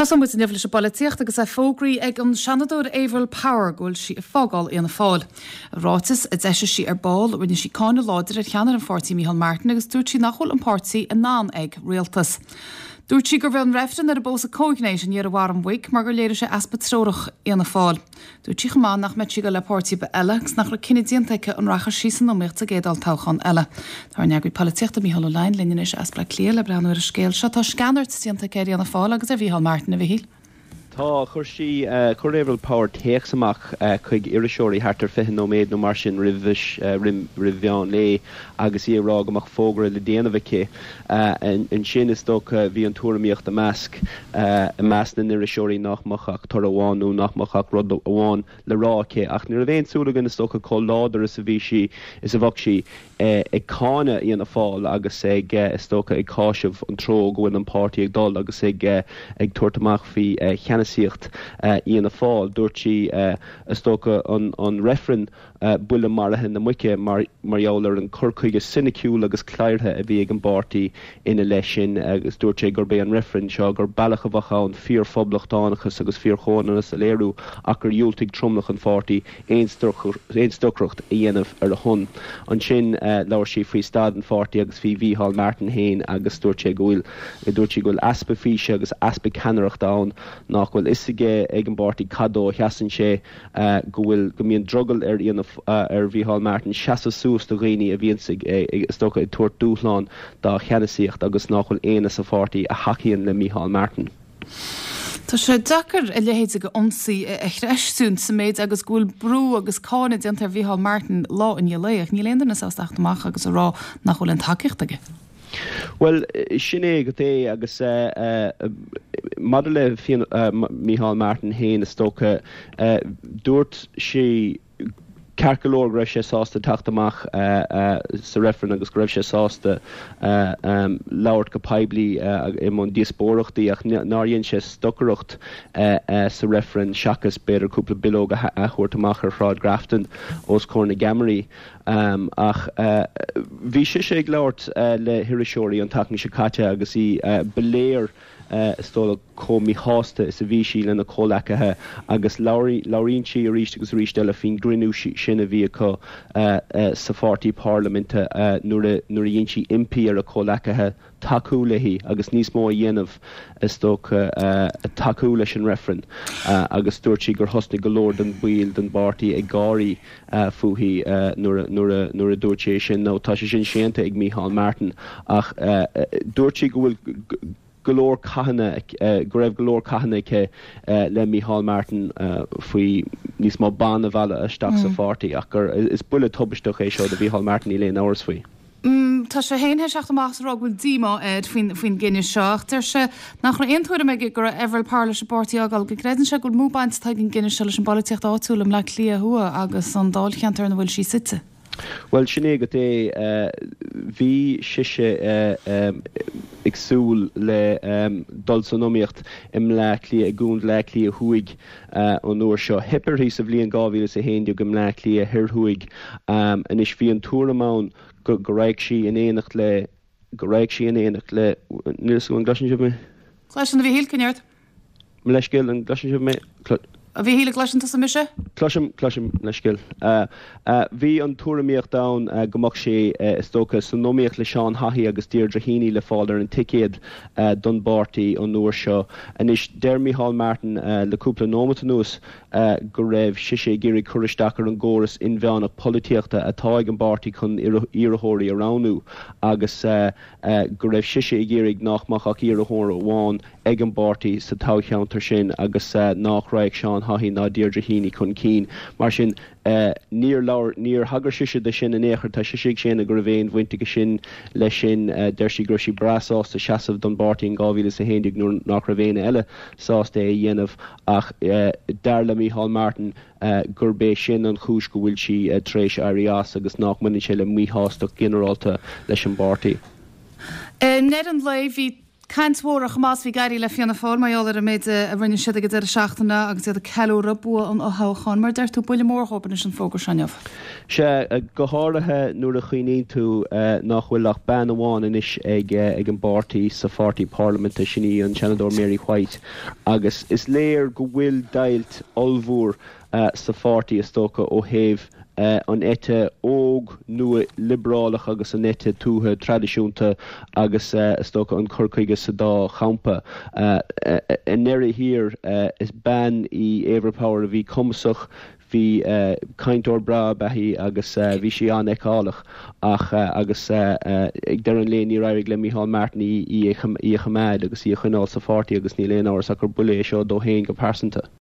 Tá mu nefle se balíocht agus a fógraí ag an seanadúir Avril Power ghfuil si a fágáil íana fáil. Rátas a deise si ar ball rinne si cána láidir ar cheanar an Pártaí Mícheál Martin agus dúirt si nachhfuil an pártaí a ná ag rialtas. Dúirt si gur bhfuil an reftain ar a bós a cóignéis an ar a bhar an bhuic mar gur léidir sé aspatrórach íana fáil. Dúirt si chumá nach met si go le pártaí be eile gus nach le cinenne díontaice an rachar sísan nóíocht a géadal táchan eile. Tá neagú políochtta Mícheál Lein linne is aspla clé le breanú ar a scéil se tá scanart díontaice íana fáil agus a Mícheál Martin a bhí. Tá chuirsí Avril Power téachsamach chuig iriseoirí hartar 5 nóméad nó mar sin ribheán lé agus írág amach fógra le déanamhaice an sin is sto bhí an túramíocht a measc meas na iriseoirí nachmachach tar amháinú nachmachach rud amháin le ráce ach nuair a bhéon súlagan is sto có láidir is a bhí si is a bhah si ag cáine íana fáil agus ag tócha ag cáisih an tro gohfuil an pártaí ag dul agus ag tuairtamach fhí cheanasíocht íana fáil dúirt si tócha an referen bula marathe na muice marheolar an curchuige siniciúil agus cléirthe a bhí ag an pártaí ina leis sin agus dúirt sé gur bé an referen seo gur bailach a bhacha an fíor phoblachtánachas agus fíor chónanas a léirú ach gur dúiltigh tromlach an pártaí éonstocrocht a dhéanamh ar a hon. An sin leir si faoi stad an pártaí agus fhí Mícheál Martin héin agus dúirt sé ghfuil aspa físe agus aspa ceannaireacht ann nach bhfuil isige ag an pártaí cadó cheasan sé go mbíonn drogel ar Mícheál Martin seasa sús do réine a bhíonn stocha i tuairt dúchláin dá cheanasíocht agus nach bhfuil éana sa pártaí a haíonn le Mícheál Martin. Tá sé dachar a lehéid go omsaí echtre eisún sa méid agus gúil brú agus cána déantar Mícheál Martin lá in léoch ní léanana sáachtamach agus a rá nach bhfuil an takeíocht aige. Well, sinné go é agus mad le Mícheál Martin héin is tócha dúirt si Carcalór greibh sé sásta taachtamach sa referen agus greibh sé sásta labhairt go poiblí i món díospóireachtaí ach náiríonn sé stocarocht sa referen seachas beidir cúpla bilóg a chuirtamach ar Shráid Grafton os Corna Gamarí ach bhí sé ag labhairt le hiiriseoirí an taithní se caite agus í beléir stóla comí hásta is a bhí sí lena cólacathe agus labhraíonn sí a ríist agus ríist eile fin grinú sin a bhí acu sa pártaí parlamente nuair a dhéonn sí impi ar a cólacathe takeú leihí agus níos mó dhéanamh is tócha takeú leis an referen agus dúirt sí gur thosna go leor den bhuiil den pártaí ag gáirí fuaithaí nuair a dúirt sé sin nó tá sé sin séanta ag Mícheál Martin ach dúirt sí go bhfuil golóir caihanna go raibh golóir caihanna le Mícheál Martin faoi níos má banna bhela isteach sa pártaí ach gur is bula tubaistach é seo de Mícheál Martin í léon áras faoi. Tá sé héine seachtamach rá bhfuil díma faoin gine seach tar se nach ra aontóir me gur Avril Power leis pártaí agáil go greidann se gur múbaint tá gin gine se leis an balíocht áitiúlam le clia thua agus an dáil cheantar na bhfuil sí site. Well, sinné go é bhí siise ag súil le dulsanóíocht im leclí a gún leclí a thuig an nuair seo hipirthaí sa bhblion 2001 go leclí a hirthuaig an is bhí an túramán go raibh sí in éanacht le níos go an glasin sibh mé? Glasin a bhí hílcinneart? Me leiscil an glasin sibh mé? A bhí híle glaisianta sa mise? Cloisiim leiscil. Bhí an túramíocht da gomach sé is tócha san nóíocht le Seán Haughey agus Deirdre Heaney le fáil ar an ticéad don pártaí an nuair seo. An is deir Mícheál Martin le cúpla nómata nús go raibh siise géirí churisteach ar an ggóras in bheánach polítíochta atá ag an pártaí chun iarthóirí aránú agus go raibh siise géirí nachmachach iarthóir amháin ag an pártaí sa tácheantar sin agus nach raibh Seán Haughey ná Deirdre Heaney chun cín mar sin níor hagar siise de sin in éair tá siise sin a gur bhéon bhainte sin lei sin deir sí gur sí brasás a seaamh don pártaí an 2001 nuair nach ra bhéine eile sásta é dhéanamh ach dar le Mícheál Martin gur bé sin an chúis go bhfuil si tréis airías agus nach muine sé le míthásach generalta leis an pártaí. Ned an le bhí Caintmórach más bhí gairí le fianna fáil maiálar a méid a bhaine siad go ar seachtainna agus iad a ceúra bu an óthchan mar d tú buile mórthpan is an fógur seanmh. Se go háirithe nuair a chuoíonn tú nach bhfuil ach ban amháin inis ag an bartaí sa Fartaí Parliamenta sinní an Senador Mary White agus is léir go bhfuil dailt olmhór sa Fartaí is tócha ó thaobh an éite óg nua liberálach agus an éite túthe tradiisiúnta agus tócha an curcaige sa dá champa. In éire hir is ban í Éireann a bhí cumasach hí cainteoir bra bahí agus bhí sé an eicálach ach agus ag dar an léon ní raibh le Micheál Martin í a chamáid agus í a chuineáil sa Fartaí agus ní léon áras a gur buléis seo dó héin go pásanta.